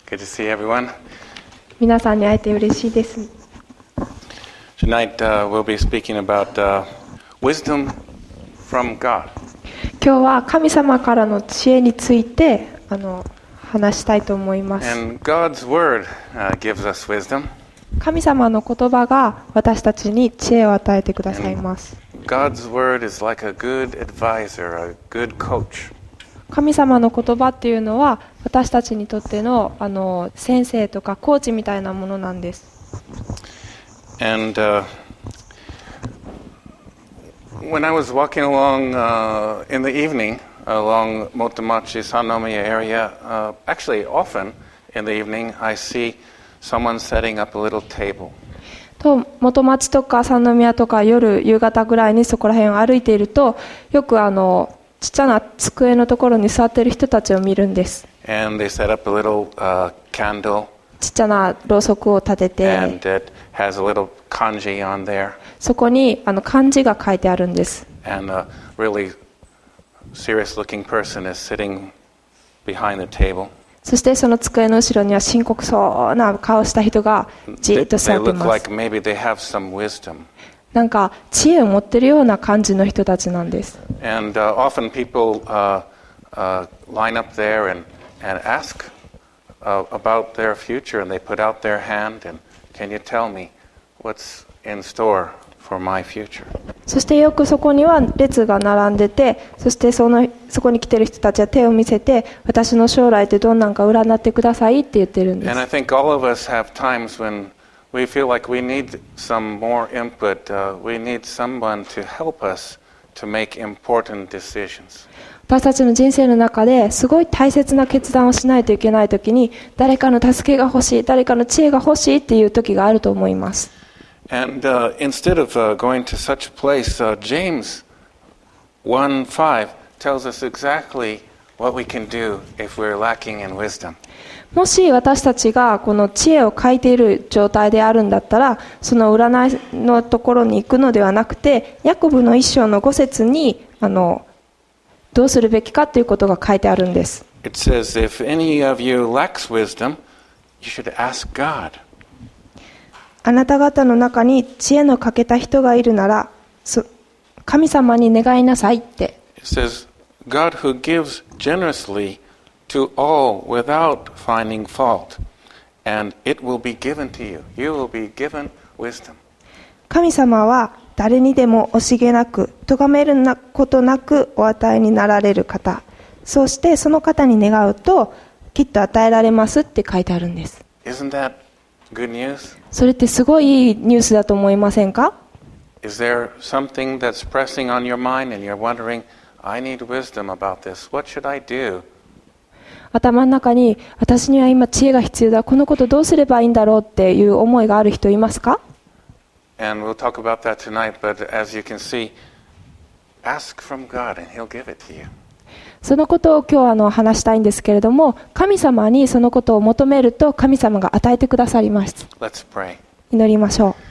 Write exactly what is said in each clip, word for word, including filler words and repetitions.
Good to see everyone. 皆さんに会えて嬉しいです。 Tonight uh, we'll be speaking about uh, wisdom from God. 今日は神様からの知恵についてあの話したいと思います。 And God's word uh, gives us wisdom. 神様の言葉が私たちに知恵を与えてくださいます。 God's word is like a good advisor, a good coach. 神様の言葉っていうのは私たちにとっての、あの先生とかコーチみたいなものなんです。 And uh, when I was walking along uh, in the evening along Motomachi Sannomiya area, uh, actually often in the evening I see someone setting up a little table. と元町とか三宮とか夜夕方ぐらいにそこら辺を歩いているとよくあのちっちゃな机のところに座っている人たちを見るんです。 And they set up a little uh, candle. ちっちゃなろうそくを立てて、 And it has a little kanji on there. そこにあの漢字が書いてあるんです。 And a really serious-looking person is sitting behind the table. そしてその机の後ろには深刻そうな顔をした人がじっと座 They, ってい they ま look す。 like maybe they have some wisdom. なんか知恵を持っているような感じの人たちなんです。 And uh, often people uh, uh, line up there and, and ask uh, about their future, and they put out their hand and, can you tell me what's in store for my future? そしてよくそこには列が並んでて、そしてそのそこに来ている人たちは手を見せて、私の将来ってどんなんか占ってくださいって言ってるんです。 And I think all of us have times when we feel like we need some more input. Uh, we need someone to help us to make important decisions. 私たちの人生の中ですごい大切な決断をしないといけないときに、誰かの助けが欲しい、誰かの知恵が欲しいっていう時があると思います。 And uh, instead of uh, going to such a place, uh, James one five tells us exactly what we can do if we're lacking in wisdom. もし私たちがこの知恵を書いている状態であるんだったら、その占いのところに行くのではなくて、ヤコブの一章の五節にあのどうするべきかということが書いてあるんです。 It says, if any of you lacks wisdom, you should ask God. あなた方の中に知恵の欠けた人がいるなら、神様に願いなさいって。 It says, God who gives generously to all without finding fault, and it will be given to you. You will be given wisdom. 神様は誰にでも惜しげなく、咎めることなくお与えになられる方。そしてその方に願うと、きっと与えられますって書いてあるんです。 Isn't that good news? それってすごいいいニュースだと思いませんか？ Is there something that's pressing on your mind and you're wondering, I need wisdom about this. What should I do? 頭の中に私には今知恵が必要だ、このことどうすればいいんだろうっていう思いがある人いますか？ And we'll talk about that tonight, but as you can see, ask from God and He'll give it to you. そのことを今日あの話したいんですけれども、神様にそのことを求めると神様が与えてくださります。 Let's pray. 祈りましょ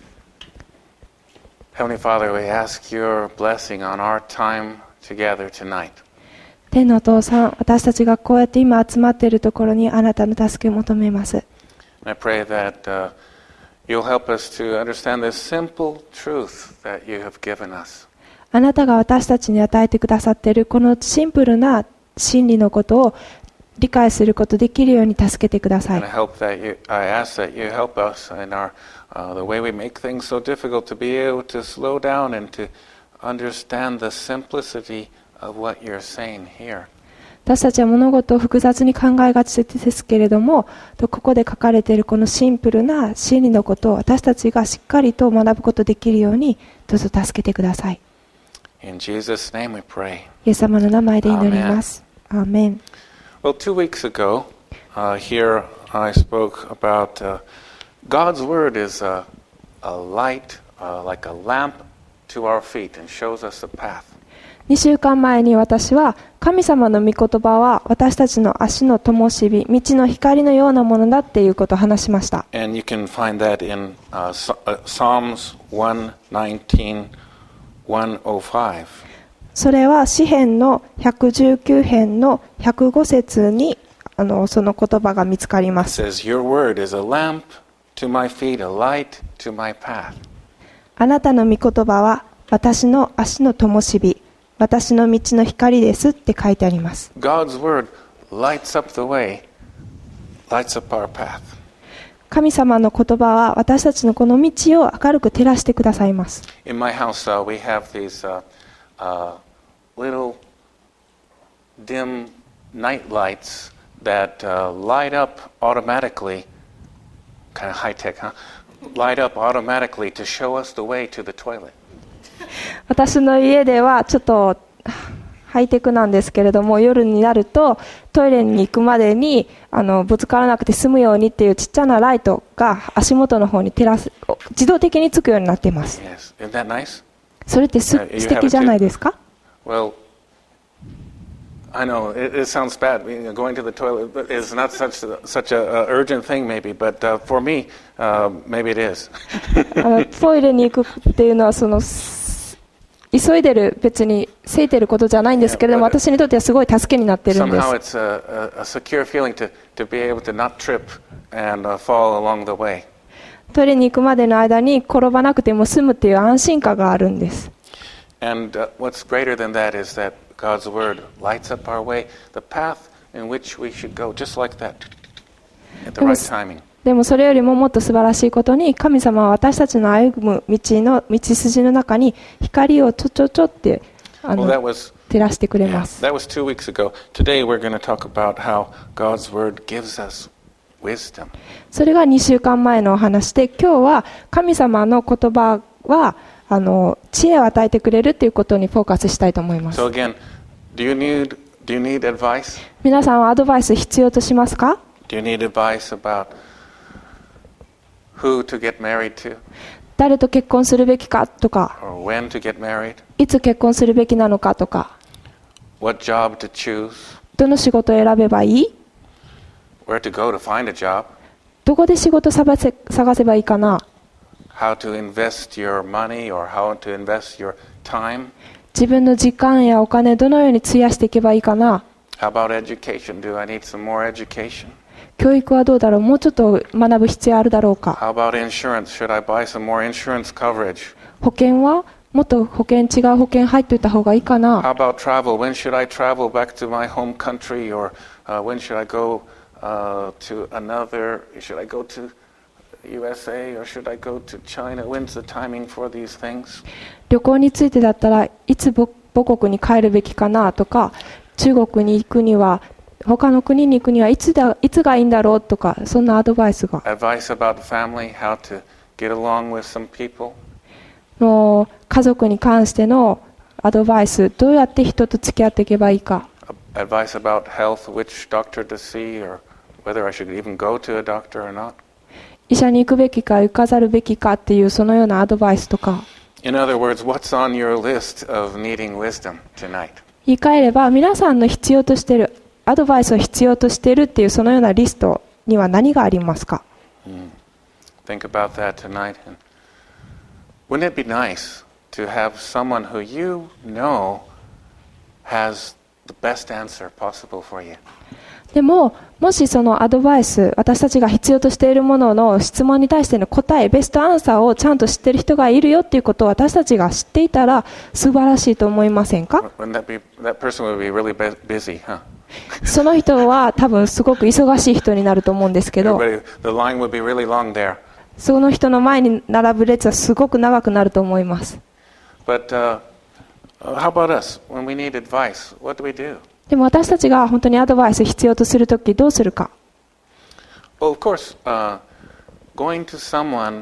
う。Heavenly Father, we ask your blessing on our time together tonight. 天のお父さん、私たちがこうやって今集まっているところにあなたの助けを求めます。 I pray that、uh, you'll help us to understand this simple truth that you have given us. あなたが私たちに与えてくださっているこのシンプルな真理のことを理解することできるように助けてください。 And I hope that you, I ask that you help us in our, uh, the way we make things so difficult to be able to slow down and to understand the simplicity of what you're saying here. 私たちは物事を複雑に考えがちですけれども、ここで書かれているこのシンプルな真理のことを私たちがしっかりと学ぶことできるようにどうぞ助けてください。 In Jesus' name we pray. イエス様の名前で祈ります。アーメン。 Well, two weeks ago, uh, here I spoke about uh, God's word is a, a light, uh, like a lamp to our feet and shows us a path. にしゅうかんまえに私は神様の御言葉は私たちの足の灯火、道の光のようなものだっていうことを話しました。 And you can find that in uh, Psalms one nineteen, one oh five. それは詩編のひゃくじゅうきゅう編のひゃくご節にあのその言葉が見つかりま It す。 says, Your word is a lamp to my feet, a light to my path. あなたの御言葉は私の足の灯火、私の道の光ですって書いてあります。 God's word lights up the way, lights up our path. 神様の言葉は私たちのこの道を明るく照らしてくださいます。 In my house, uh, we have these uh, uh, little dim night lights that uh, light up automatically, kind of high tech, huh? Light up automatically to show us the way to the toilet. 私の家ではちょっとハイテクなんですけれども、夜になるとトイレに行くまでにあのぶつからなくて済むようにっていうちっちゃなライトが足元の方に照らす、自動的につくようになっています。 Yes. Isn't that nice? それってす Uh, you 素 have 敵 it じゃ too? ないですか？ Well, I know it, it sounds bad. You know, going to the toilet is not such a, such a, a urgent thing, maybe, but uh, for me, uh, maybe it is. あのトイレに行くっていうのはその急いでる、別にせいてることじゃないんですけれども、私にとってはすごい助けになってるんです。 Somehow it's a, a, a secure feeling to, to be able to not trip and uh, fall along the way. トイレに行くまでの間に転ばなくても済むっていう安心感があるんです。 And uh, what's greater than that is that God's word lights up our way, the path in which we should go, just like that, at the right timing. でもそれよりももっと素晴らしいことに、神様は私たちの歩む道の道筋の中に光をちょちょちょってあの Well, that was 照らしてくれ yeah, ます。 that was two weeks ago. Today we're going to talk about how God's word gives us wisdom. それがにしゅうかんまえのお話で、今日は神様の言葉はあの知恵を与えてくれるということにフォーカスしたいと思います。 So again, do you need do you need advice? 皆さんはアドバイス必要としますか？ Do you need advice about who to get married to 誰と結婚するべきかとか、 or when to get married? いつ結婚するべきなのかとか、 What job to choose? どの仕事を選べばいい？ Where to go to find a job? どこで仕事探せ、探せばいいかな？ How to invest your money or how to invest your time? 自分の時間やお金どのように費やしていけばいいかな？ How about education? Do I need some more education? 教育はどうだろう？もうちょっと学ぶ必要あるだろうか？ How about insurance? Should I buy some more insurance coverage? 保険はもっと保険、違う保険入っておいた方がいいか How な？ about travel? When should I travel back to my home country or uh, when should I go uh, to another? Should I go to U S A or should I go to China? When's the timing for these things? 旅行についてだったらいつ母母国に帰るべきかなとか、中国に行くには他の国に行くにはいつだ、いつがいいんだろうとか、そんなアドバイスが Advice about family, how to get along with some people. の家族に関してのアドバイス、どうやって人と付き合っていけばいいか、 Advice about health, which doctor to see or whether I should even go to a doctor or not. 医者に行くべきか行かざるべきかっていうそのようなアドバイスとか、 In other words, what's on your list of needing wisdom tonight? 言い換えれば皆さんの必要としているアドバイスを必要としているっていうそのようなリストには何がありますか？ Mm. Think about that tonight. And wouldn't it be nice to have someone who you know has the best answer possible for you? でも、もしそのアドバイス、私たちが必要としているものの質問に対しての答え、ベストアンサーをちゃんと知っている人がいるよっていうことを私たちが知っていたら素晴らしいと思いませんか？ Wouldn't that be, that person would be really bu- busy, huh? その人は多分すごく忙しい人になると思うんですけど、 Everybody, the line would be really long there. その人の前に並ぶ列はすごく長くなると思います。 But uh, how about us? When we need advice, what do we do? でも私たちが本当にアドバイス必要とするときどうするか。 Well, of course, uh, going to someone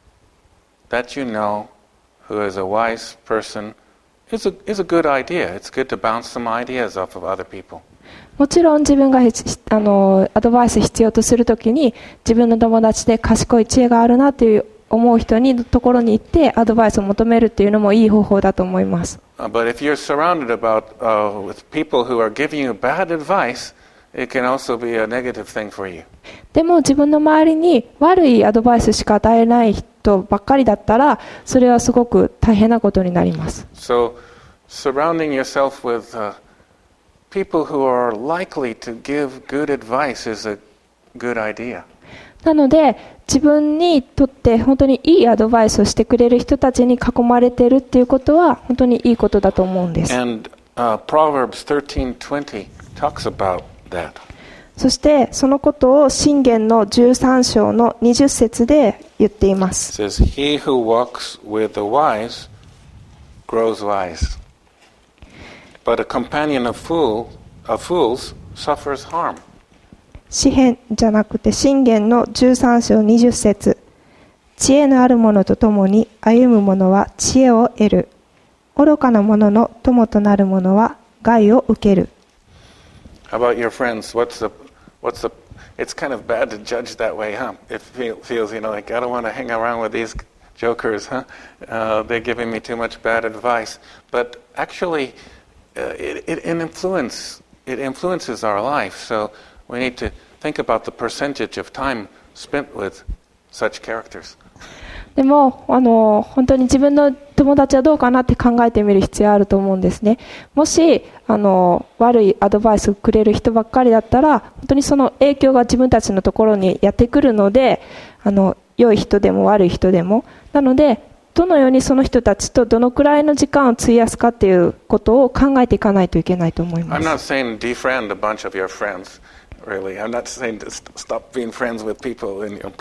that you know who is a wise person is a, is a good idea. It's good to bounce some ideas off of other people. もちろん自分があのアドバイス必要とするときに自分の友達で賢い知恵があるなという思う人にところに行ってアドバイスを求めるっていうのもいい方法だと思います。 Uh, but if you're surrounded about uh, with people who are giving you bad advice, it can also be a negative thing for you. でも自分の周りに悪いアドバイスしか与えない人ばっかりだったらそれはすごく大変なことになります。 So, surrounding yourself with uh, people who are likely to give good advice is a good idea. なので自分にとって本当にいいアドバイスをしてくれる人たちに囲まれているっていうことは本当にいいことだと思うんです。 And uh, Proverbs thirteen twenty talks about that. そしてそのことを箴言のじゅうさん章のにじゅっ節で言っています。 It says, "He who walks with the wise grows wise, but a companion of fool of fools suffers harm." 詩編じゃなくて箴言のじゅうさん章にじゅっ節。知恵のある者と共に歩む者は知恵を得る。愚かな者の友となる者は害を受ける。 How about your friends? What's the, what's the, it's kind of bad to judge that way, huh? It feel, feels, you know, like I don't want to hang around with these jokers, huh? Uh, they're giving me too much bad advice. But actually, uh, it, it, it, influence, it influences our life. So we need to think about the percentage of time spent with such characters. でもあの本当に自分の友達はどうかなって考えてみる必要あると思うんですね。もしあの悪いアドバイスをくれる人ばっかりだったら本当にその影響が自分たちのところにやってくるので、あの良い人でも悪い人でも、なのでどのようにその人たちとどのくらいの時間を費やすかっていうことを考えていかないといけないと思います。 I'm not saying defriend a bunch of your friends, really. I'm not saying to st- stop being friends with people, and, you know,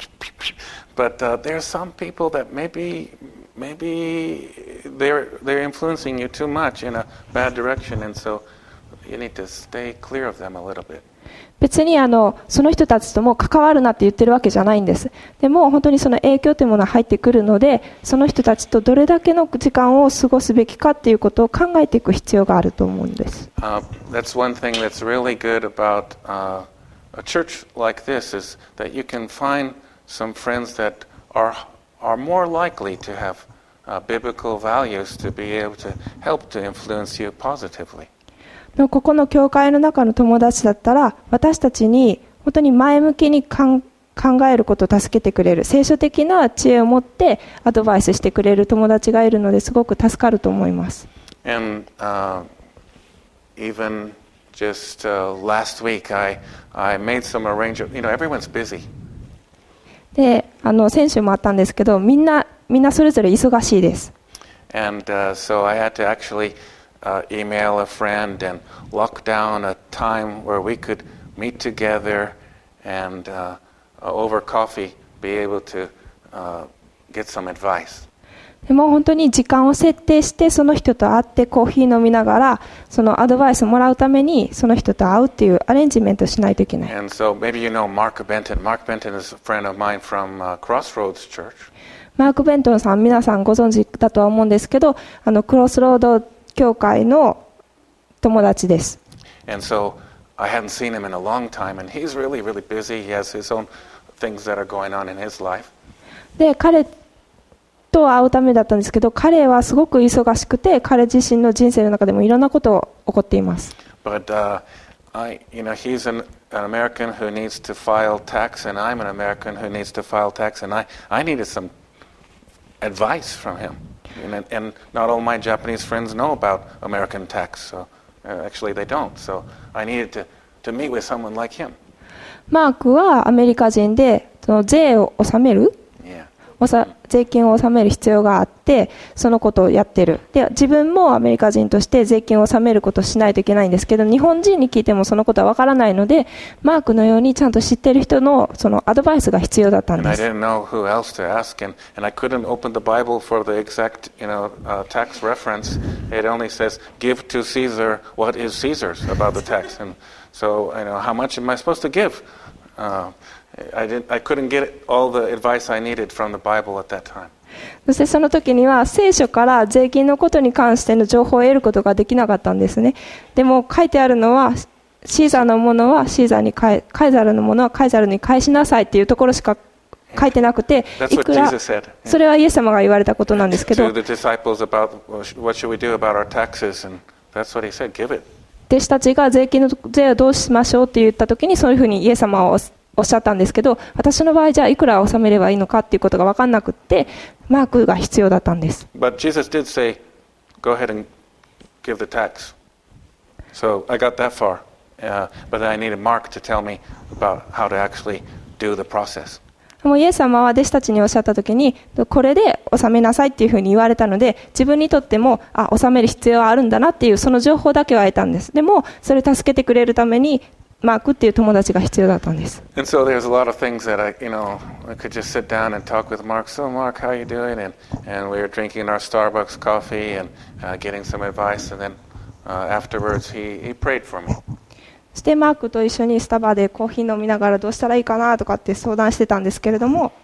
but uh, there are some people that maybe maybe they're they're influencing you too much in a bad direction, and so you need to stay clear of them a little bit. 別にあのその人たちとも関わるなって言ってるわけじゃないんです。でも本当にその影響というものが入ってくるので、その人たちとどれだけの時間を過ごすべきかっていうことを考えていく必要があると思うんです。 Uh, that's one thing that's really good about uh, a church like this is that you can find some friends that are are more likely to have uh, biblical values to be able to help to influence you positively. ここの教会の中の友達だったら私たちに本当に前向きに考えることを助けてくれる、聖書的な知恵を持ってアドバイスしてくれる友達がいるのですごく助かると思います。 And uh, even just uh, last week I I made some arrangements. You know, everyone's busy. で、あの先週もあったんですけど、みんなみんなそれぞれ忙しいです。 And uh, so I had to actually uh, email a friend and lock down a time where we could meet together and uh, over coffee be able to uh, get some advice. でも本当に時間を設定してその人と会ってコーヒー飲みながらそのアドバイスをもらうためにその人と会うっていうアレンジメントをしないといけない。 And so maybe you know Mark Benton. Mark Benton is a friend of mine from uh, Crossroads Church. マーク・ベントンさん皆さんご存知だとは思うんですけど、あのクロスロード教会の友達です。 And so I hadn't seen him in a long time, and he's really, really busy. He has his own things that are going on in his life. で彼と会うためだったんですけど、彼はすごく忙しくて彼自身の人生の中でもいろんなことが起こっています。 But uh, I, you know, he's an, an American who needs to file tax, and I'm an American who needs to file tax, and I, I needed some advice from him. And, and not all my Japanese friends know about American tax, so uh, actually they don't. So I needed to, to meet with someone like him. マークはアメリカ人でその税を納める、 Yeah. おさ税金を納める必要があってそのことをやってる。で自分もアメリカ人として税金を納めることをしないといけないんですけど、日本人に聞いてもそのことはわからないので、マークのようにちゃんと知っている人のそのアドバイスが必要だったん And I です。 didn't know who else to ask, and, and I couldn't open the Bible for the exact, you know, uh, tax reference. It only says, "Give to Caesar what is Caesar's" about the tax, and so you know, how much am I supposed to give? Uh, I didn't. I couldn't get all the advice I needed from the Bible at that time. そしてその時には聖書から税金のことに関しての情報を得ることができなかったんですね。でも書いてあるのはシーザーのものはシーザーに返、カイザルのものはカイザルに返しなさいっていうところしか書いてなくて、いくらそれはイエス様が言われたことなんですけど、 To the disciples about what should we do about our taxes, and that's what he said. Give it. 弟子たちが税金の税をどうしましょうって言った時にそういうふうにイエス様はおっしゃったんですけど、私の場合じゃあいくら納めればいいのかっていうことが分かんなくってマークが必要だったんです。 But Jesus did say, "Go ahead and give the tax." So I got that far, uh, but I needed Mark to tell me about how to actually do the process. もうイエス様は弟子たちにおっしゃったときに、これで収めなさいっていうふうに言われたので、自分にとっても、あ、収める必要はあるんだなっていう、その情報だけは得たんです。でも、それを助けてくれるために、マークっていう友達が必要だったんです。 And so there's a lot of things that I, you know, I could just sit down and talk with Mark. So Mark, how you doing? And and we were drinking our Starbucks coffee and uh, getting some advice. And then uh, afterwards, he he prayed for me. そしてマークと一緒にスタバでコーヒー飲みながらどうしたらいいかなとかって相談してたんですけれども、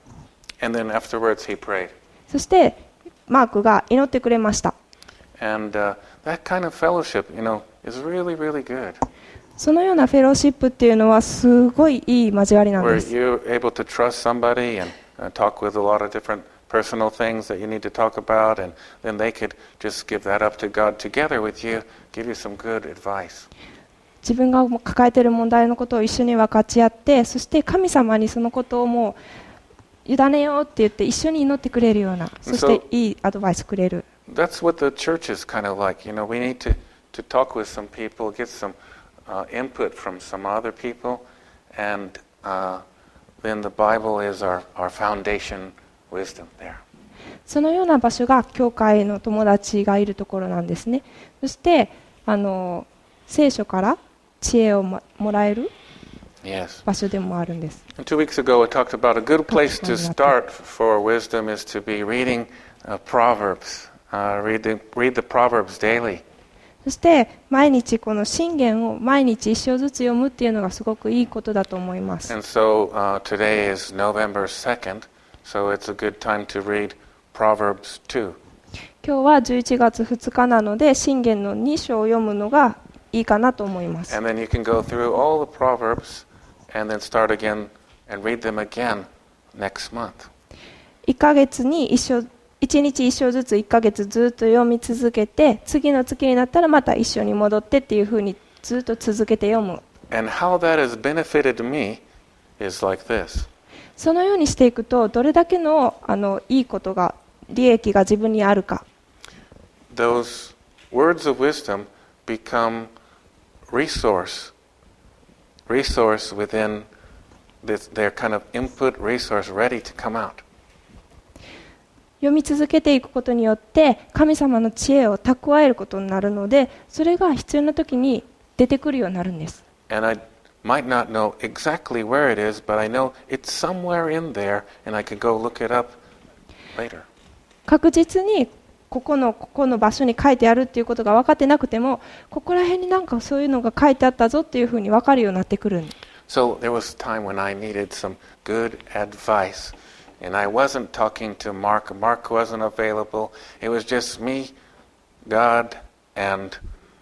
And then afterwards, he prayed. そしてマークが祈ってくれました。 And uh, that kind of fellowship, you know, is really, really good. そのようなフェローシップっていうのはすごいいい交わりなんで Where す。 you're able to trust somebody and uh, talk with a lot of different personal things that you need to talk about, and then they could just give that up to God together with you, give you some good advice. 自分が抱えている問題のことを一緒に分かち合って、そして神様にそのことをもう委ねようって言って一緒に祈ってくれるような、そしていいアドバイスくれる。 That's what the church is kind of like. You know, we need to, to talk with some people, get some uh, input from some other people, and uh, then the Bible is our, our foundation wisdom there. そのような場所が教会の友達がいるところなんですね。そしてあの聖書から知恵をもらえる場所でもあるんです。 And two weeks ago, I talked about a good place to start for wisdom is to be reading uh, Proverbs. Uh, read the, read the Proverbs daily. そして毎日この箴言を毎日一章ずつ読むっていうのがすごくいいことだと思います。 And so uh, today is November second, so it's a good time to read Proverbs two. 今日はじゅういちがつふつかなので箴言のに章を読むのがいいかなと思います。 And then you can go through all the Proverbs and then start again and read them again next month. いっかげつに一章いちにちいっ章ずついっかげつずっと読み続けて、次の月になったらまた一章に戻ってっていうふうにずっと続けて読む。 And how that has benefited me is like this. そのようにしていくと、どれだけのあのいいことが利益が自分にあるか。 Those words of wisdom become resource, resource within this, their kind of input resource ready to come out. 読み続けていくことによって神様の知恵を蓄えることになるので、それが必要な時に出てくるようになるんです。 And I might not know exactly where it is, but I know it's somewhere in there, and I can go look it up later. 確実にここのここの場所に書いてあるっていうことが分かってなくても、ここら辺になんかそういうのが書いてあったぞっていうふうに分かるようになってくる。 So there was a time when I needed some good advice, and I wasn't talking to Mark. Mark wasn't available. It was just me, God, and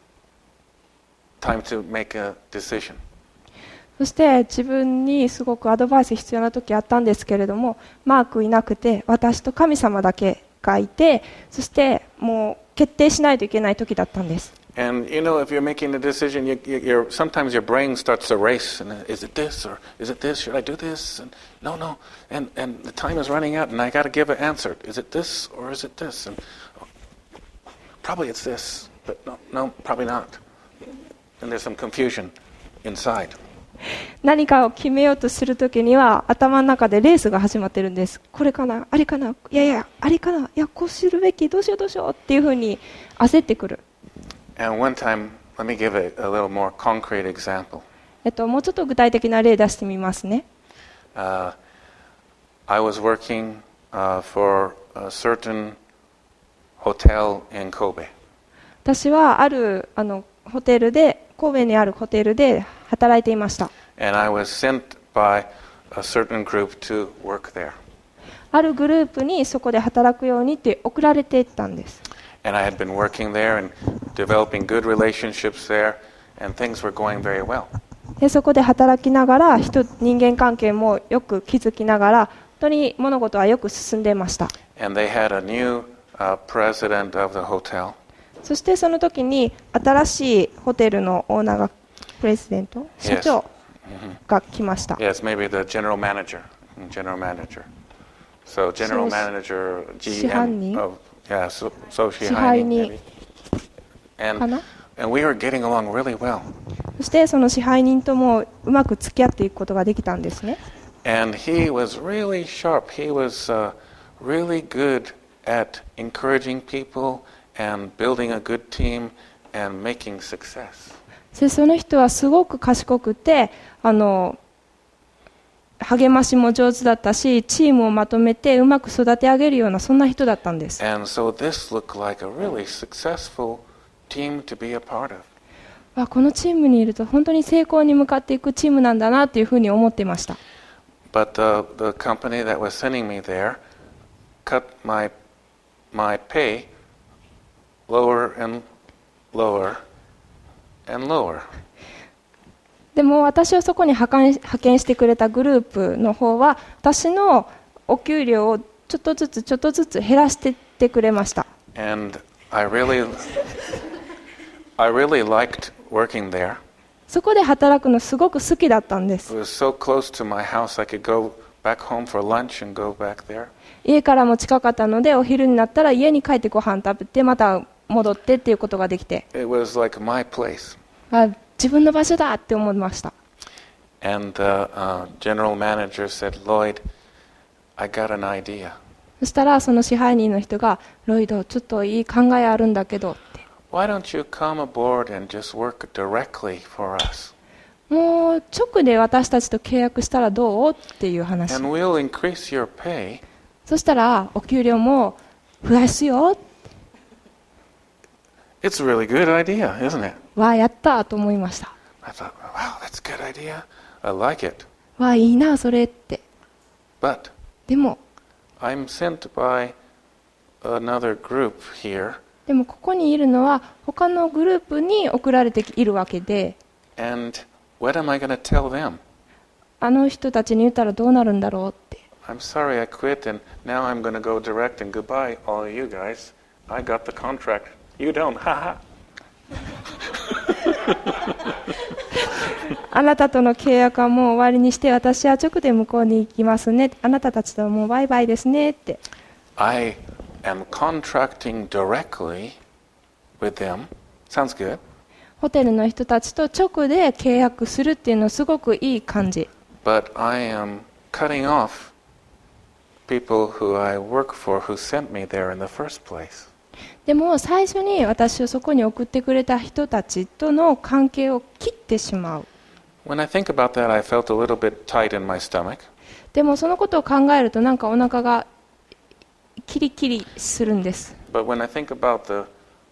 time to make a decision. そして自分にすごくアドバイス必要な時あったんですけれども、マークいなくて私と神様だけがいて、そしてもう決定しないといけない時だったんです。 And you know, if you're making a decision, you, you, you're, sometimes your brain starts to race. And is it this or is it this? Should I do this? And no, no. And and the time is running out, and I got to give an answer. Is it this or is it this? And oh, probably it's this, but no, no, probably not. And there's some confusion inside. 何かを決めようとするときには頭の中でレースが始まってるんです。これかな、あれかな、いやいや、あれかな、いや、こうするべき、どうしようどうしようっていうふうに焦ってくる。 And one time, let me give a, a little more concrete example. えっと、もうちょっと具体的な例出してみますね。 Uh, I was working uh, for a certain hotel in Kobe. 私はあるあのホテルで、神戸にあるホテルで働いていました。 And I was sent by a certain group to work there. あるグループにそこで働くようにって送られていったんです。 And I had been working there and developing good relationships there, and things were going very well. でそこで働きながら人、人間関係もよく築きながら、本当に物事はよく進んでいました。 And they had a new uh, president of the hotel. そしてその時に新しいホテルのオーナーがプレジデント、社長が来ました。 Yes, maybe the general manager, general manager. So general manager, G M of yeah, so so 支配人 and And we were getting along really well. そしてその支配人ともうまく付き合っていくことができたんですね。 And he was really sharp. He was uh, really good at encouraging people and building a good team and making success. でその人はすごく賢くて、あの励ましも上手だったし、チームをまとめてうまく育て上げるようなそんな人だったんです。 And so this looked like a really successful team to be a part of. あ、このチームにいると本当に成功に向かっていくチームなんだなというふうに思っていました。 But the, the company that was sending me there cut my, my pay lower and lower and lower. でも私をそこに派遣、派遣してくれたグループの方は私のお給料をちょっとずつちょっとずつ減らしていってくれました。 And I really, I really liked working there. そこで働くのすごく好きだったんです。 It was so close to my house I could go back home for lunch and go back there. 家からも近かったのでお昼になったら家に帰ってご飯食べてまた戻ってっていうことができて、 It was like my place. あ、自分の場所だって思いました。 And the uh, general manager said, Lloyd, I got an idea. そしたらその支配人の人が、ロイドちょっといい考えあるんだけどって、 Why don't you come aboard and just work directly for us? もう直で私たちと契約したらどうっていう話。 And we'll increase your pay. そしたらお給料も増やすよ。 It's a really good idea, isn't it? わあ、やったと思いました。 I thought, wow, that's a good idea. I like it. わあ、いいなそれって。 But でも I'm sent by another group here, でもここにいるのは他のグループに送られているわけで、 and what am I going to tell them? あの人たちに言ったらどうなるんだろうって。 I'm sorry I quit and now I'm going to go direct and goodbye all of you guys. I got the contract. You don't. Haha. あなたとの契約はもう終わりにして私は直で向こうに行きますね。あなたたちとはもうバイバイですねって。 I am contracting directly with them. Sounds good. ホテルの人たちと直で契約するっていうのはすごくいい感じ。 But I am cutting off people who I work for who sent me there in the first place. でも最初に私をそこに送ってくれた人たちとの関係を切ってしまう。 When I think about that, I felt a little bit tight in my stomach. でもそのことを考えるとなんかお腹がキリキリするんです。 But when I think about the,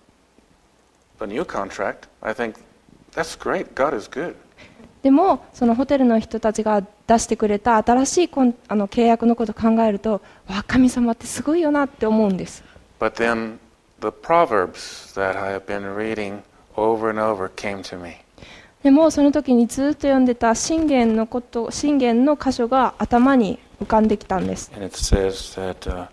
the new contract, I think, that's great. God is good. でもそのホテルの人たちが出してくれた新しいコンあの契約のことを考えると、わ、神様ってすごいよなって思うんです。 But then the Proverbs that I have been reading over and over came to me. でもその時にずっと読んでた箴言のこと箴言の箇所が頭に浮かんできたんです。 And it says that uh,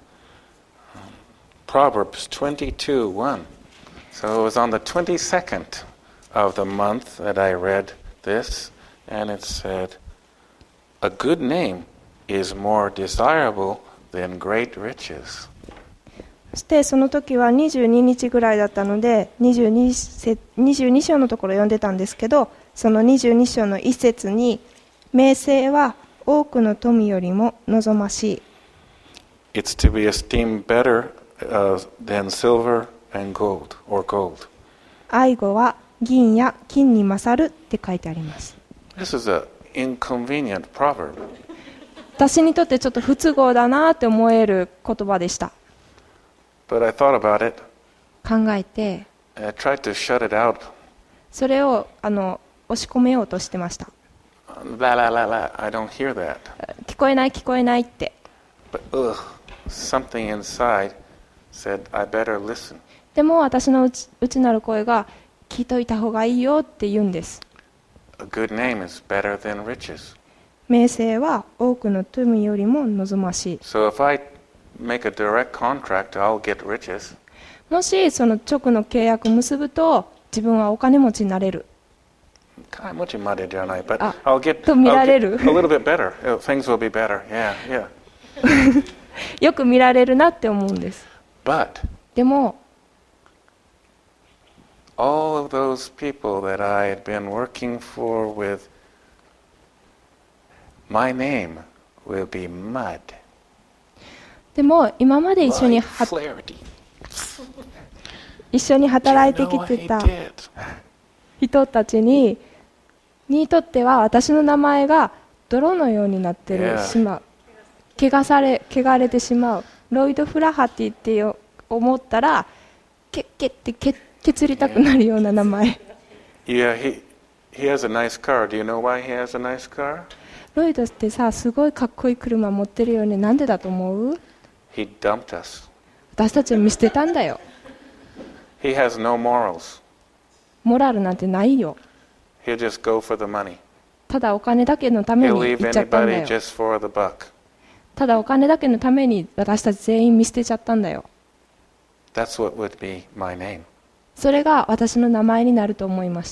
Proverbs twenty-two one. So it was on the twenty-second of the month that I read this, and it said, A good name is more desirable than great riches. そしてその時はにじゅうににちぐらいだったのでにじゅうに章のところ読んでたんですけど、そのにじゅうに章の一節に、名声は多くの富よりも望ましい。 It's to be esteemed better uh, than silver and gold, or gold. 愛語は銀や金に勝るって書いてあります。 This is an inconvenient proverb. 私にとってちょっと不都合だなって思える言葉でした。 But I thought about it, 考えて and I tried to shut it out. それをあの押し込めようとしてました。 La la la la, I don't hear that. 聞こえない聞こえないって。 But ugh, something inside said, I better listen. でも私の内内なる声が聞いといた方がいいよって言うんです。 A good name is better than riches. 名声は多くの富よりも望ましい。 So if I make a direct contract, I'll get riches. もしその直の契約を結ぶと自分はお金持ちになれる。 But Ah, I'll get, と見 I'll られ get る。 a little bit better. Things will be better. Yeah, yeah. よく見られるなって思うんです。 But でも all of those people that I had been working for with, my name will be mud. でも今まで一緒に Like は Flaherty. 一緒に働いて Do you know き what て he た did? 人たちににとっては私の名前が泥のようになってる Yeah. しまう、汚され汚れてしまう。ロイド・フラハティってよ思ったらけけってけ削りたくなるような名前。 Yeah, he, he has a nice car. Do you know why he has a nice car? ロイドってさ、すごいかっこいい車持ってるよね。なんでだと思う？ He dumped us. 私たちを見捨てたんだよ。 He has no morals. モラルなんてないよ。 He'll just go for the money. ただお金だけのため He'll に leave 行っちゃったんだ anybody よ。 just for the buck. ただお金だけのために私たち全員見捨てちゃったんだよ。 That's what would be my name. それが私の名前になると思いました。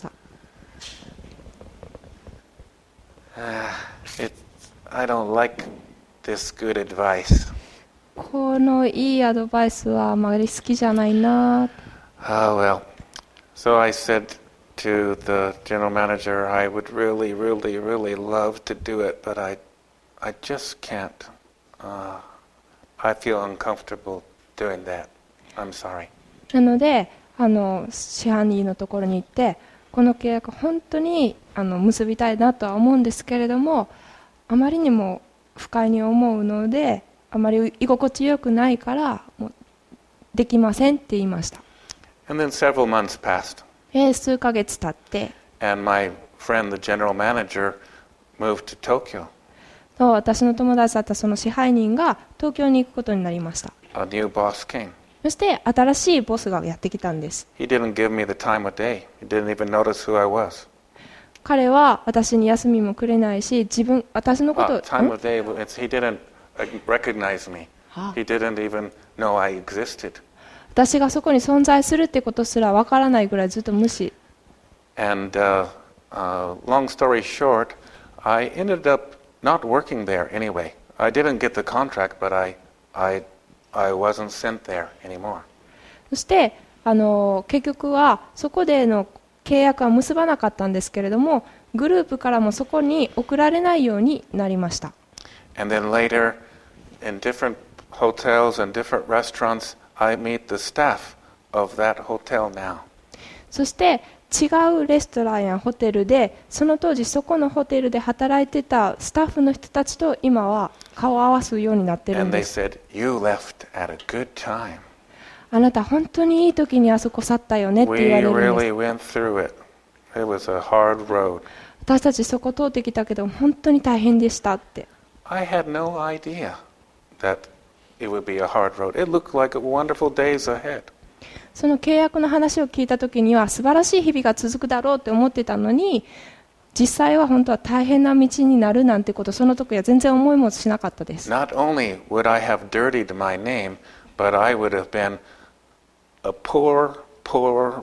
It, I don't like this good advice. このいいアドバイスはあまり好きじゃないな。 Oh, well. So I said to the general manager, I would really, really, really love to do it, but I, I just can't. Uh, I feel uncomfortable doing that. I'm sorry. なのであの支配人のところに行って、この契約本当にあの結びたいなとは思うんですけれども、あまりにも不快に思うので、あまり居心地よくないからもうできませんって言いました。 And then several months passed, えー数ヶ月経って、 and my friend, the general manager, moved to Tokyo. と私の友達だったその支配人が東京に行くことになりました。 A new boss came. そして新しいボスがやってきたんです。 He didn't give me the time of day. He didn't even notice who I was. 彼は私に休みもくれないし、自分私のこ Uh, と time ん of day, it's, he didn't uh, recognize me. Ah. He didn't even know I existed. 私がそこに存在するってことすらわからないぐらいずっと無視。 And uh, uh, long story short, I ended up not working there anyway. I didn't get the contract, but I, I, I wasn't sent there anymore. そしてあの結局はそこでの契約は結ばなかったんですけれども、グループからもそこに送られないようになりました。 And then later, in different hotels and different restaurants, I meet the staff of that hotel now. そして違うレストランやホテルで、その当時そこのホテルで働いてたスタッフの人たちと今は顔を合わすようになってるん And they です。 said, "You left at a good time. あなた本当にいい時にあそこ去ったよねって We 言われるんです。 really went through it. It was a hard road." 私たちそこ通ってきたけど本当に大変でしたって。 I had no idea that it would be a hard road. It looked like wonderful days ahead. その契約の話を聞いた時には素晴らしい日々が続くだろうって思ってたのに、実際は本当は大変な道になるなんてこと、その時は全然思いもしなかったです。 Not only would I have dirtied my name, but I would have been a poor, poor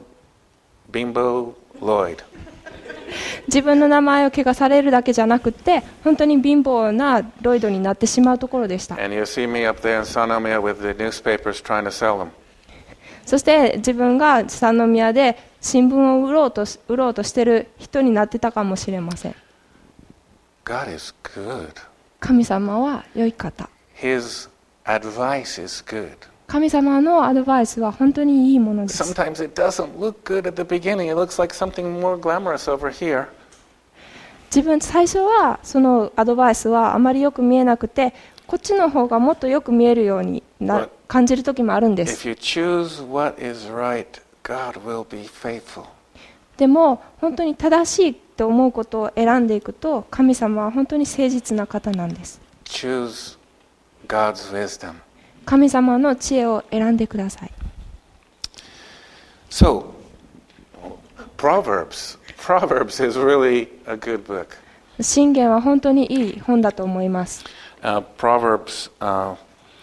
bimbo Lloyd. 自分の名前を汚されるだけじゃなくて、本当に貧乏なロイドになってしまうところでした。 And you'll see me up there in Sanomia with the newspapers trying to sell them. そして自分が三宮で新聞を売ろうとし、売ろうとしている人になってたかもしれません。 God is good. 神様は良い方。 His advice is good. 神様のアドバイスは本当にいいものです。 Sometimes it doesn't look good at the beginning. It looks like something more glamorous over here. 自分最初はそのアドバイスはあまりよく見えなくて、こっちの方がもっとよく見えるようにな感じる時もあるんで If す。 you choose what is right, God will be faithful. でも本当に正しいと思うことを選んでいくと、神様は本当に誠実な方なんです。 Choose God's wisdom. 神様の知恵を選んでください。 So, Proverbs. Proverbs is really a good book. 箴言は本当にいい本だと思います。 Uh, Proverbs, uh,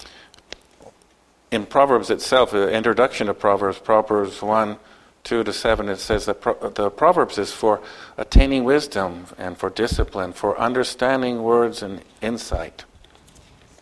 in Proverbs itself, the introduction to Proverbs, Proverbs one, two to seven, it says that pro- the Proverbs is for attaining wisdom and for discipline, for understanding words and insight.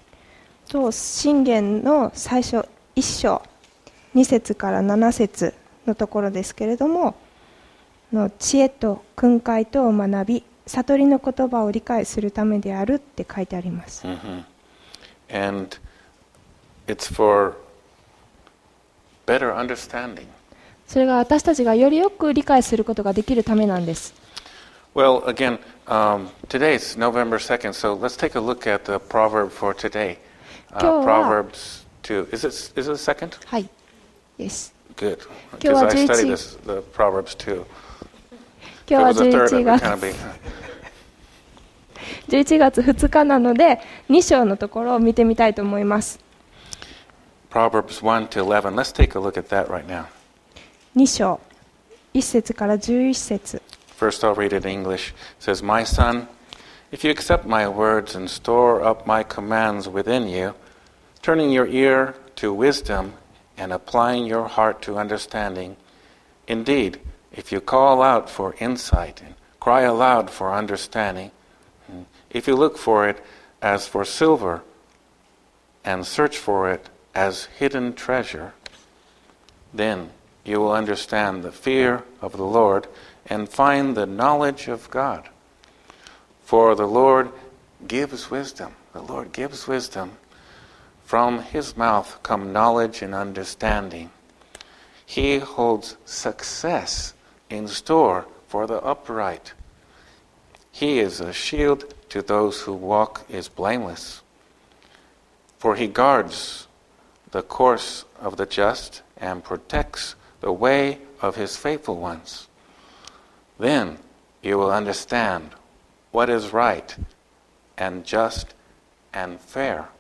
と箴言の最初いっ章に節からなな節のところですけれども、の知恵と訓戒とを学び、悟りの言葉を理解するためであるって書いてあります。 Mm-hmm. And it's for better understanding. それが私たちがよりよく理解することができるためなんです。 Well, again, um, today's November second, so let's take a look at the proverb for today. Uh, Proverbs two. Is it, is it the second? はい。Yes. Good. 今日は Because I 11 studied this, the Proverbs too. 今日は If it was the third, it 11 would 月 kind of be... じゅういちがつふつかなので、に章のところを見てみたいと思います。 Proverbs one to eleven. Let's take a look at that right now. に章、いち節からじゅういち節。 First, I'll read it in English. It says, My son, if you accept my words and store up my commands within you, turning your ear to wisdom and applying your heart to understanding, indeed, if you call out for insight and cry aloud for understanding, if you look for it as for silver and search for it as hidden treasure, then you will understand the fear of the Lord and find the knowledge of God. For the Lord gives wisdom. The Lord gives wisdom. From his mouth come knowledge and understanding. He holds success in store for the upright. He is a shield to those whose walk is blameless. For he guards the course of the just and protects the way of his faithful ones. Then you will understand what is right and just and fair,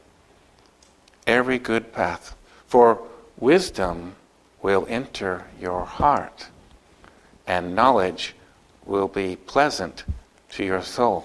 every good path. For wisdom will enter your heart, and knowledge will be pleasant to your soul.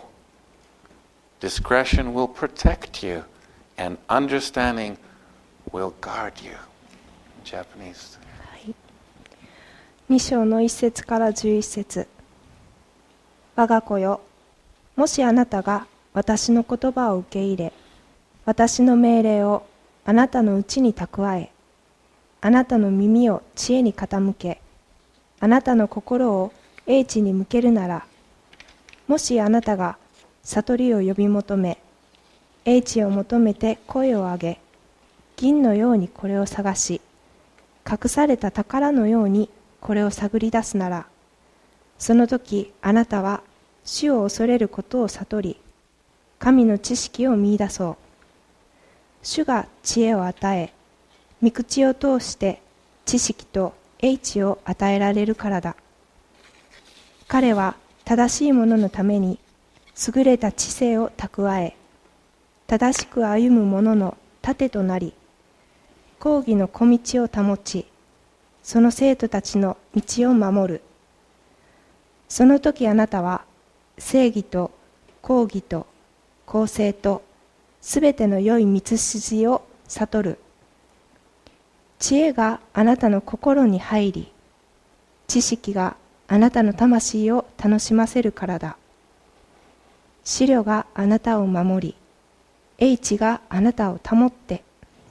Discretion will protect you, and understanding will guard you. Japanese. に章のいち節からじゅういち節。我が子よ、もしあなたが私の言葉を受け入れ、私の命令をあなたのうちに蓄え、あなたの耳を知恵に傾け、あなたの心を英知に向けるなら、もしあなたが悟りを呼び求め、英知を求めて声を上げ、銀のようにこれを探し、隠された宝のようにこれを探り出すなら、その時あなたは主を恐れることを悟り、神の知識を見出そう。主が知恵を与え、御口を通して知識と英知を与えられるからだ。彼は正しいもののために優れた知性を蓄え、正しく歩む者の盾となり、公義の小道を保ち、その生徒たちの道を守る。その時あなたは正義と公義と公正とすべての良い道筋を悟る。知恵があなたの心に入り、知識があなたの魂を楽しませるからだ。思慮があなたを守り、英知があなたを保って。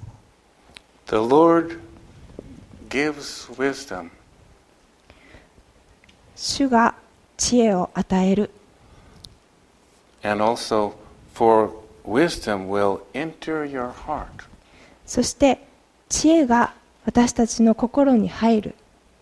The Lord gives wisdom. 主が知恵を与える。 And also, for wisdom will enter your heart. そして知恵が私たちの心に入る。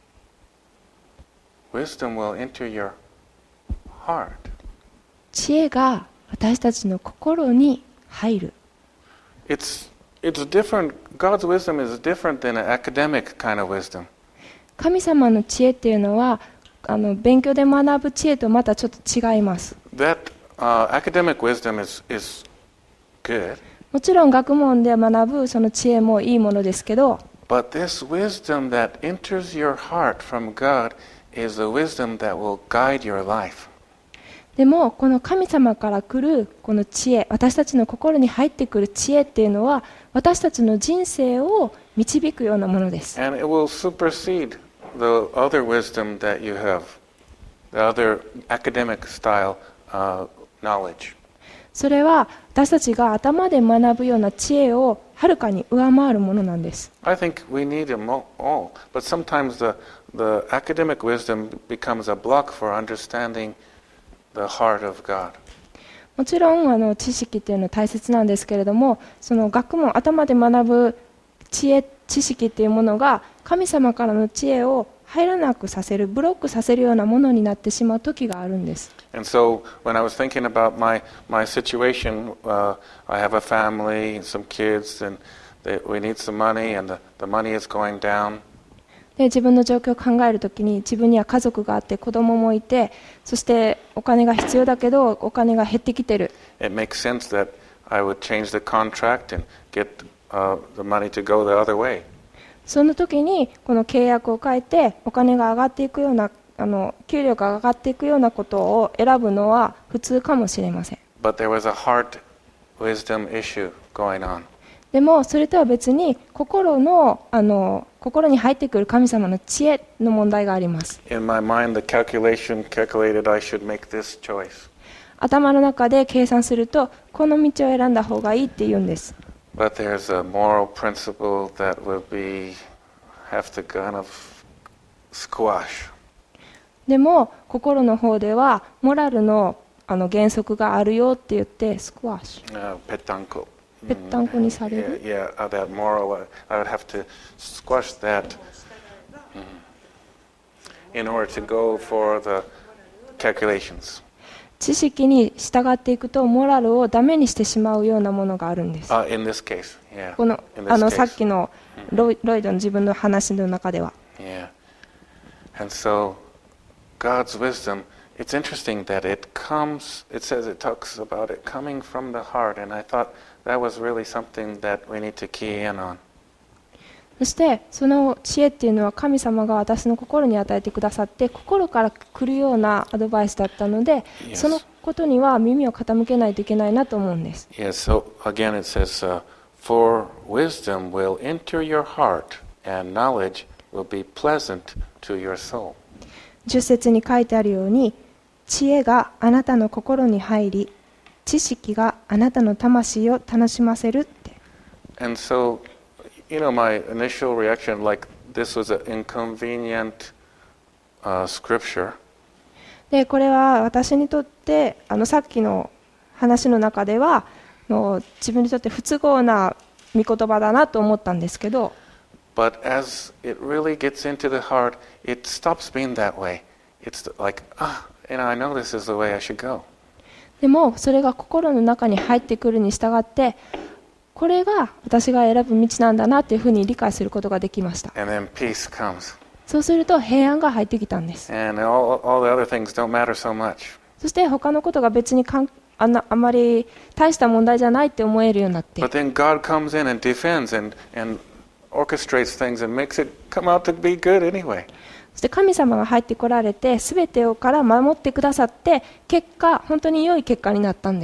Wisdom will enter your heart. 知恵が私たちの心に入る。 It's, it's different. God's wisdom is different than an academic kind of wisdom. 神様の知恵っていうのはあの勉強で学ぶ知恵とまたちょっと違います。 That uh, academic wisdom is, is good. もちろん学問で学ぶその知恵もいいものですけど、 But this wisdom that enters your heart from God is the wisdom that will guide your life. でもこの神様から来るこの知恵、私たちの心に入ってくる知恵っていうのは私たちの人生を導くようなものです。 And it will supersede the other wisdom that you have, the other academic style uh, knowledge. それは私たちが頭で学ぶような知恵をはるかに上回るものなんです。 I think we need them all, but sometimes the, the academic wisdom becomes a block for understanding the heart of God. もちろんあの知識っていうのは大切なんですけれども、その学問、頭で学ぶ知恵、知識っていうものが神様からの知恵を入らなくさせる、ブロックさせるようなものになってしまう時があるんです。 And so when I was thinking about my, my situation, uh, I have a family and some kids, and they, we need some money, and the, the money is going down. で自分の状況を考えるときに、自分には家族があって子供もいて、そしてお金が必要だけどお金が減ってきてる。 It makes sense that I would change the contract and get uh, the money to go the other way. その時にこの契約を変えてお金が上がっていくような、あの給料が上がっていくようなことを選ぶのは普通かもしれません。 But there was a heart wisdom issue going on. でもそれとは別に心の、あの心に入ってくる神様の知恵の問題があります。 In my mind, the calculation calculated I should make this choice. 頭の中で計算するとこの道を選んだ方がいいって言うんです。 But there's a moral principle that will be have to kind of squash. でも心の方ではモラルの、あの原則があるよって言ってスクワッシュ、 Uh, petanco. ぺったんこにされる。 Yeah, yeah, uh, that moral, uh, I would have to squash that mm, in order to go for the calculations. 知識に従っていくとモラルをダメにしてしまうようなものがあるんです。 Uh, in this case, yeah. この、 In this あの case. さっきのロイ、ロイドの自分の話の中では。 Yeah. And so God's wisdom, it's interesting that it comes, it says it talks about it coming from the heart, and I thought that was really something that we need to key in on. そしてその知恵っていうのは神様が私の心に与えてくださって心から来るようなアドバイスだったので、 Yes. そのことには耳を傾けないといけないなと思うんです。 Yes, so again it says, uh, for wisdom will enter your heart, and knowledge will be pleasant to your soul. じゅっ節に書いてあるように、知恵があなたの心に入り、知識があなたの魂を楽しませるって。 And so, you know, my initial reaction, like this was an inconvenient uh, scripture. でこれは私にとってあのさっきの話の中ではもう自分にとって不都合な御言葉だなと思ったんですけど、 But as it really gets into the heart, it stops being that way. It's like, ah, you know, I know this is the way I should go. でもそれが心の中に入ってくるに従ってこれが私が選ぶ道なんだなというふうに理解することができました。 And then peace comes. そうすると平安が入ってきたんです。 And all, all the other things don't matter so much. そして他のことが別にかん あ, なあまり大した問題じゃないって思えるようになって、 But then God comes in and defends and, and orchestrates things and makes it come out to be good anyway. そして神様が入ってこられて全てをから守ってくださって結果本当に良い結果になったんです。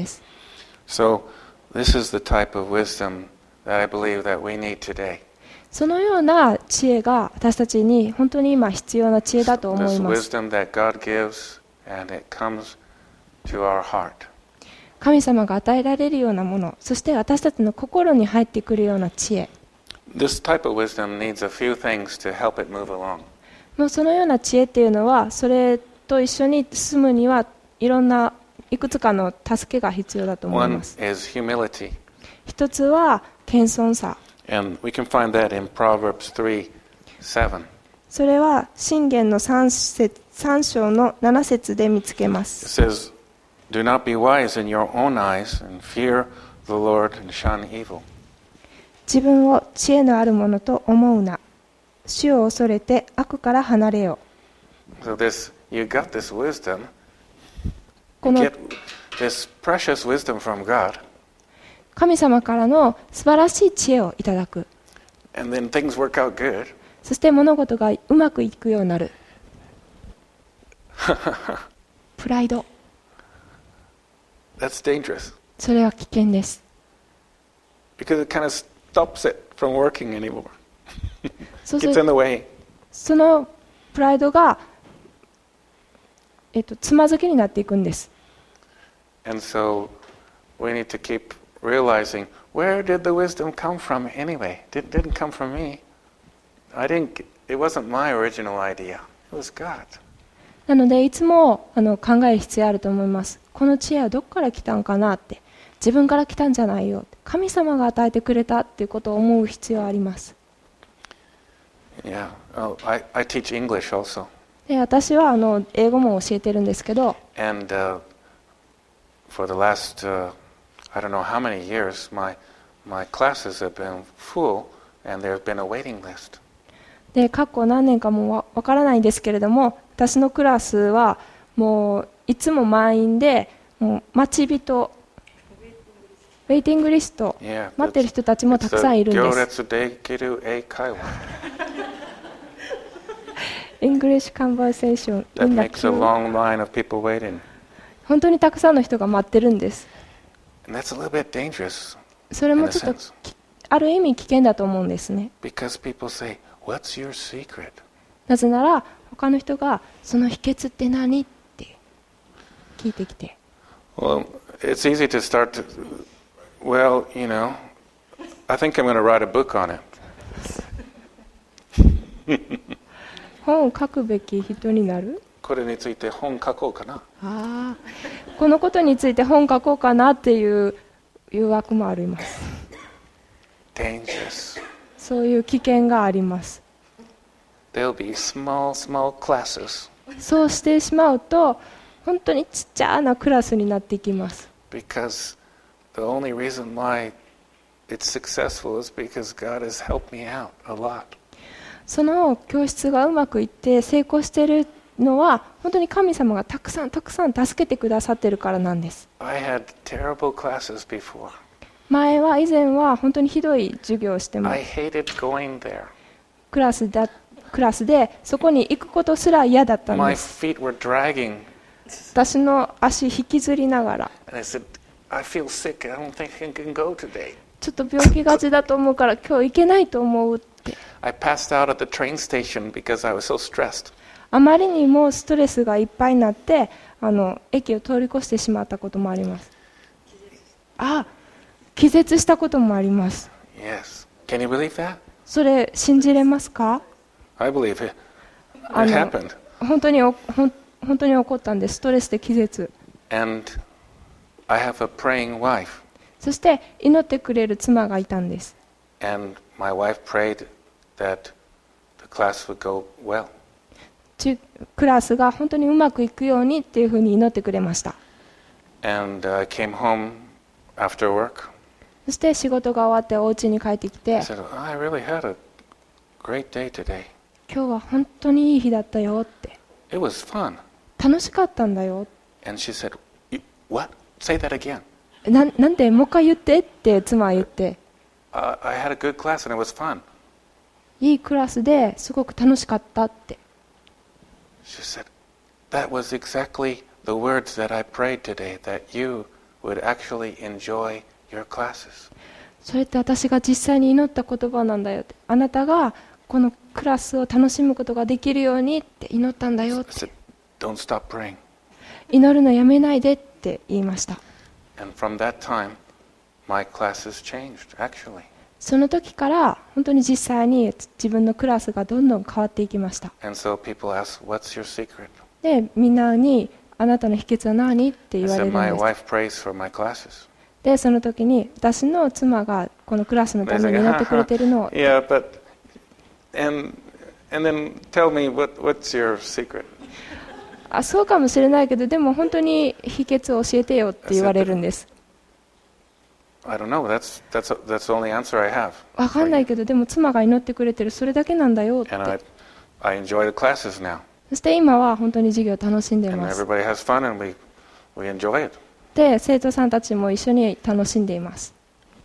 So this is the type of wisdom that I believe that we need today. そのような知恵が私たちに本当に今必要な知恵だと思 This います。 wisdom that God gives and it comes to our heart. 神様が与えられるようなもの、そして私たちの心に入ってくるような知恵、 This type of wisdom needs a few things to help it move along. もうそのような知恵っていうのはそれと一緒に進むにはいろんないくつかの助けが必要だと思い One ます。 is humility. 一つは謙遜さ、 And we can find that in Proverbs three seven. それは箴言の 3, 節さん章のなな節で見つけま It す。 says, Do not be wise in your own eyes, and fear the Lord and shun evil. 自分を知恵のあるものと思うな。主を恐れて悪から離れよ So this, you got this wisdom, う。こ you の get this precious wisdom from God, 神様からの素晴らしい知恵をいただく。 and then things work out good. そして物事がうまくいくようになる。プライド、 That's dangerous それは危険です。 because it kind of stops it from working anymore. そうす Gets in る the way. そのプライドが、えっと、つまずきになっていくんです。 And so we need to keep realizing, where did the wisdom come from anyway? It didn't come from me. I didn't, it wasn't my original idea. It was God. なのでいつもあの考える必要あると思います。この知恵はどこから来たんかなって。自分から来たんじゃないよ。神様が与えてくれたっていうことを思う必要あります。 Yeah, oh, I, I teach English also. で私はあの英語も教えてるんですけど、 And uh, for the last, uh, I don't know how many years, my, my classes have been full and there's been a waiting list. で過去何年かもわわからないんですけれども、私のクラスはもういつも満員で、もう待ち人、ウェイティングリスト、 Yeah, 待ってる人たちもたくさんいるんです。 行列できる英会話。 English conversation That in the makes a queue. long line of people waiting. 本当にたくさんの人が待ってるんです。 And that's a little bit dangerous それ in も a ちょっと sense. きある意味危険だと思うんですね。 Because people say, what's your secret? なぜなら他の人がその秘訣って何って聞いてきて、 Well, it's easy to start to, well, you know, I think I'm going to write a book on it. 本を書くべき人になる。 これについて本書こうかな。 ああ、このことについて本書こうかなっていう誘惑もあります。 Dangerous. そういう危険があります。 There'll be small, small classes そうしてしまうと本当にちっちゃなクラスになっていきます。 because the only reason why it's successful is because God has helped me out a lot. その教室がうまくいって成功しているのは本当に神様がたくさんたくさん助けてくださっているからなんです。 I had terrible classes before. 前は以前は本当にひどい授業をしても I hated going there. クラスだクラスでそこに行くことすら嫌だったん My です。 feet were dragging. 私の足引きずりながら、 And I said, I feel sick. I don't think I can go today. ちょっと病気がちだと思うから今日行けないと思うって。 I passed out at the train station because I was so stressed. あまりにもストレスがいっぱいになってあの駅を通り越してしまったこともあります。あ、気絶したこともあります。 Yes. Can you believe that? それ信じれますか？ I believe it. It あの happened. 本当におほん本当に起こったんです。ストレスで気絶。 And I have a praying wife. そして祈ってくれる妻がいたんです。 And my wife prayed that the class would go well. 中クラスが本当にうまくいくようにっていうふうに祈ってくれました。 And uh, I came home after work. そして仕事が終わってお家に帰ってきて、 I said, I really had a great day today. 今日は本当にいい日だったよって、 It was fun. 楽しかったんだよ。 And she said, "You- what? Say that again. な, なんでもう一回言ってって妻は言って、 Uh, I had a good class and it was fun. いいクラスですごく楽しかったって。 She said, that was exactly the words that I prayed today, that you would actually enjoy your classes. それって私が実際に祈った言葉なんだよって。あなたがこのクラスを楽しむことができるようにって祈ったんだよっ I て。 said, don't stop praying. 祈るのやめないでって言いました。 And from that time, my classes changed, actually. その時から本当に実際に自分のクラスがどんどん変わっていきました。 And so people ask, what's your secret? で、みんなにあなたの秘訣は何って I 言われ said, るん my です。 wife prays for my classes. で、その時に私の妻がこのクラスのために祈ってくれてるのを、 Yeah, but, and, and then tell me, what, what's your secret? あ、そうかもしれないけど、でも本当に秘訣を教えてよって言われるんです。 I don't know, that's, that's, that's the only answer I have. わかんないけど、でも妻が祈ってくれてる、それだけなんだよって。 And I, I enjoy the classes now. そして今は本当に授業を楽しんでい And ます。 everybody has fun and we, we enjoy it. で、生徒さんたちも一緒に楽しんでいます。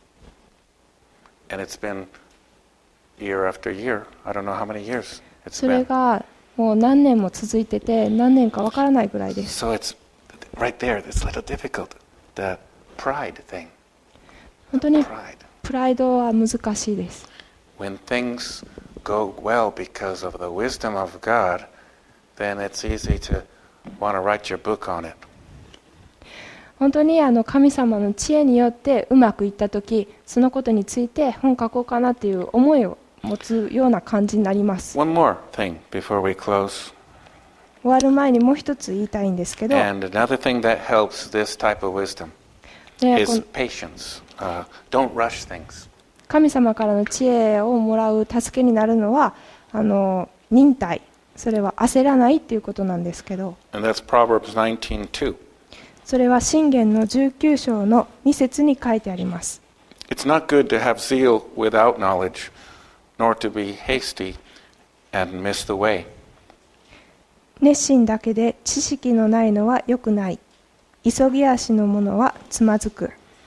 And it's been year after year. I don't know how many years it's それ been. がもう何年も続いてて、何年かわからないぐらいです。 So it's right there, it's a little difficult. The pride thing. 本当に Pride. プライドは難しいです。 When things go well because of the wisdom of God, then it's easy to want to write your book on it. 本当にあの神様の知恵によってうまくいったとき、そのことについて本書こうかなという思いを持つような感じになります。 One more thing before we close. 終わる前にもう一つ言いたいんですけど、 And another thing that helps this type of wisdom ね、 is patience. Uh, don't rush things. 神様からの知恵をもらう助けになるのはあの忍耐、それは焦らないということなんですけど、 And that's Proverbs nineteen two. それは箴言のじゅうきゅう章のに節に書いてあります。 It's not good to have zeal without knowledge, nor to be hasty and miss the way. 熱心だけで知識のないのは良くない。急ぎ足の者はつまずく。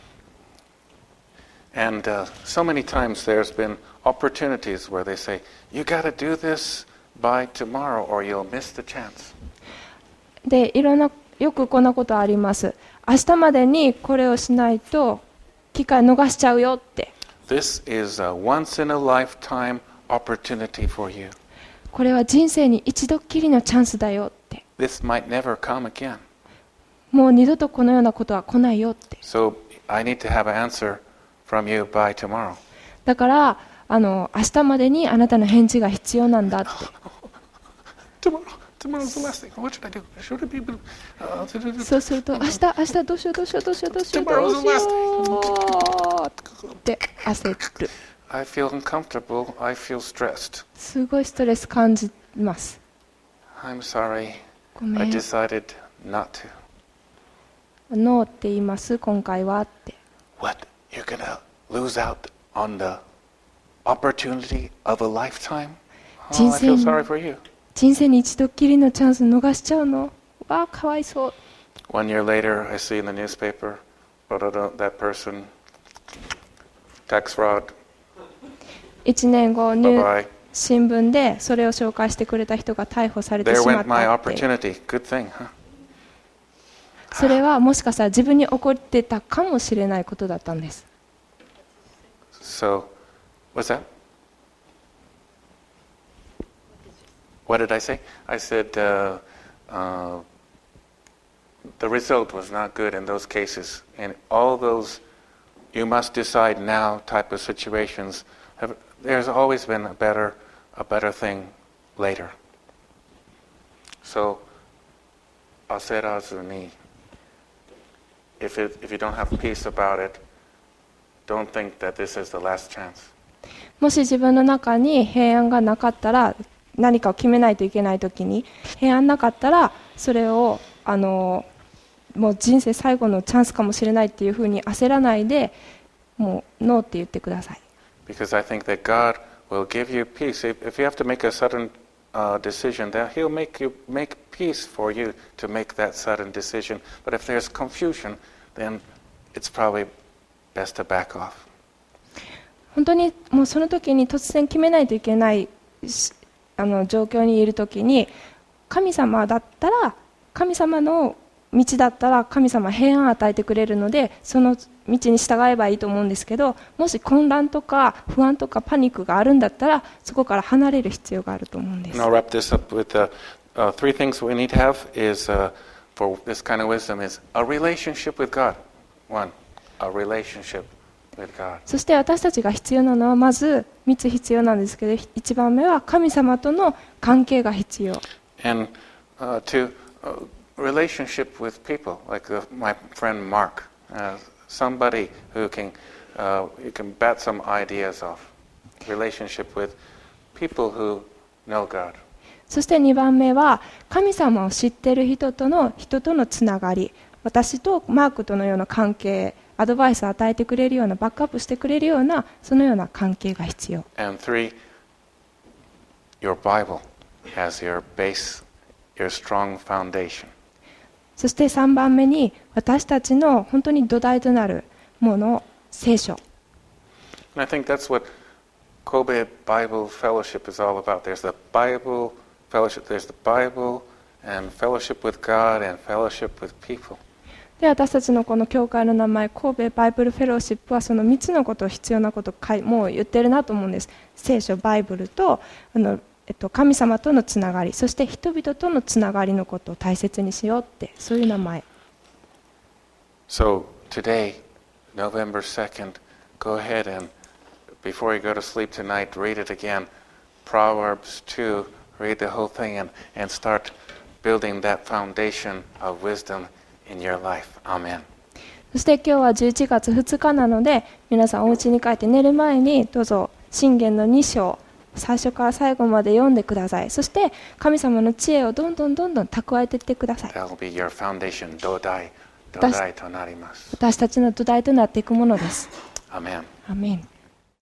And uh, so many times there's been opportunities where they say, you got to do this by tomorrow or you'll miss the chance. で、いろんな、よくこんなことあります。明日までにこれをしないと機会逃しちゃうよって。 This is a once in a lifetime opportunity for you. これは人生に一度きりのチャンスだよって。 This might never come again. もう二度とこのようなことは来ないよって。 So I need to have an answer from you by tomorrow. だからあの明日までにあなたの返事が必要なんだって。 Tomorrow, tomorrow's the last thing. What should I do? Should it be? Uh, そうすると明日明日どうしようどうしようどうしようどうしようどうしようって焦る。 I feel uncomfortable. I feel stressed. すごいストレス感じます。 I'm sorry. ごめ I ん。 decided not to. ノーって言います今回はって。 What? You're gonna lose out on the opportunity of a lifetime? Oh, I feel sorry for you. 人生に一度きりのチャンス逃しちゃうの。わあ、かわいそう。 One year later, I see in the newspaper, that person, tax fraud. 一年後ニュ Bye-bye. 新聞でそれを紹介してくれた人が逮捕されて There しまっ went my たって。 opportunity. Good thing, huh? それはもしかしたら自分に起こってたかもしれないことだったんです。 So, what's that? What did I say? I said uh, uh, the result was not good in those cases. In all those you must decide now type of situations, have, there's always been a better, a better thing later. So, aserazuni. If it, if you don't have peace about it, don't think that this is the last chance. もし自分の中に平安がなかったら、何かを決めないといけないときに平安なかったら、それをあのもう人生最後のチャンスかもしれないっていうふうに焦らないで、もうノーって言ってください。 Because I think that God will give you peace. If, if you have to make a sudden uh, decision, that He'll make you make peace for you to make that sudden decision. But if there's confusion, then it's probably best to back off. 本当にもうその時に突然決めないといけないあの状況にいる時に、神様だったら神様の道だったら神様は平安を与えてくれるので、その道に従えばいいと思うんですけど、もし混乱とか不安とかパニックがあるんだったら、そこから離れる必要があると思うんです。 And I'll wrap this up with uh, uh, three things we need to have is uh, for this kind of wisdom is a relationship with God. One, a relationship with God. そして私たちが必要なのはまずみっつ必要なんですけど、いちばんめは神様との関係が必要。 And uh, to uh, relationship with people, like uh, my friend Mark, uh, somebody who can uh, you can bat some ideas off. Relationship with people who know God. そしてにばんめは神様を知っている人との人とのつながり、私とマークとのような関係、アドバイスを与えてくれるような、バックアップしてくれるような、そのような関係が必要。 And three, your Bible has your base, your strong foundation. そしてさんばんめに私たちの本当に土台となるもの、聖書。 And I think that's what Kobe Bible Fellowship is all about. There's the Bible fellowship, there's the Bible and fellowship with God and fellowship with people. で、私たちのこの教会の名前、神戸バイブルフェローシップはそのみっつのこと、必要なことをもう言ってるなと思うんです。聖書、バイブルとあの、えっと、神様とのつながり、そして人々とのつながりのことを大切にしようって、そういう名前。 So today, November second, go ahead and before you go to sleep tonight, read it again. Proverbs two, read the whole thing and, and start building that foundation of wisdom in your life. Amen. そして今日はじゅういちがつふつかなので、皆さんお家に帰って寝る前にどうぞ箴言のに章、最初から最後まで読んでください。そして神様の知恵をどんどんどんどん蓄えていってください。 That will be your foundation. 土台、土台となります。 私たちの土台となっていくものです。 アメン。 アメン。